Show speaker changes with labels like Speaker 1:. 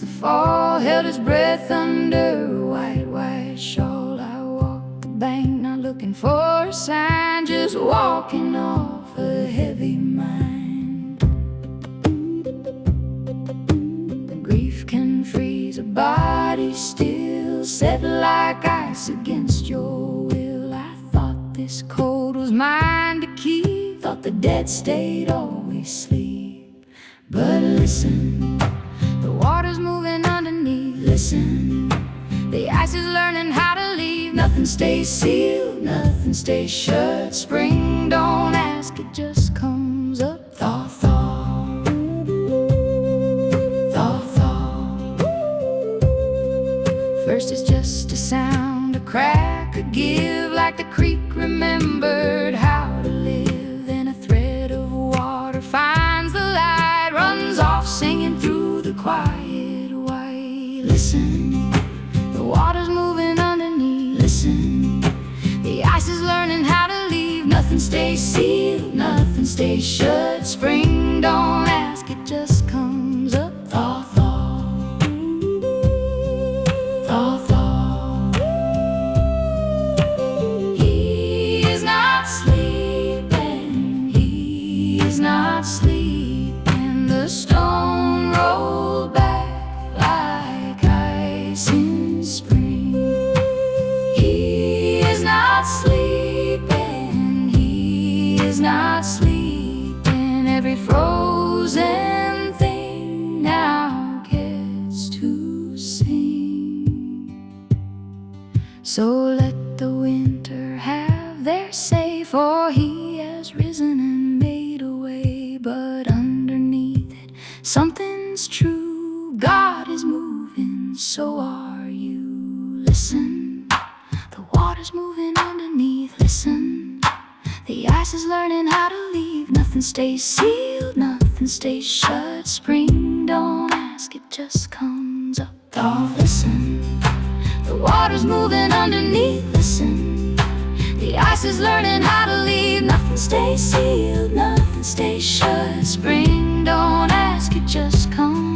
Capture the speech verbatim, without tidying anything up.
Speaker 1: the fall, held his breath under a white, white shawl. I walked the bank, not looking for a sign, just walking off a heavy mind. Grief can freeze a body still, set like ice against your will. I thought this cold was mine to keep, thought the dead stayed always sleep. But listen, the water's moving underneath. Listen, the ice is learning how to leave. Nothing stays sealed, nothing stays shut. Spring, don't ask, it just comes up. Thaw, thaw, thaw, thaw. First it's just a sound, a crack, a give, like the creek remembered how to live. Then a thread of water finds the light, runs off singing through the quiet white. Listen, the water's moving underneath. Listen, the ice is learning how to leave. Nothing stays sealed, nothing stays shut. Spring, don't ask, it just comes up. Thaw, thaw, thaw, thaw. He is not sleeping, he is not sleeping. The stone rolled back like ice in spring. He is not sleeping, he is not sleeping. Every frozen thing now gets to sing. So let the winter have their say, for he has risen and made a way. But underneath it, something's true. God is moving, so are you. Listen, the water's moving underneath. Listen, the ice is learning how to leave. Nothing stays sealed, nothing stays shut. Spring, don't ask, it just comes up. Thaw, listen, the water's moving underneath. Listen, the ice is learning how to leave. Nothing stays sealed, nothing stays shut. Spring, don't ask, it just comes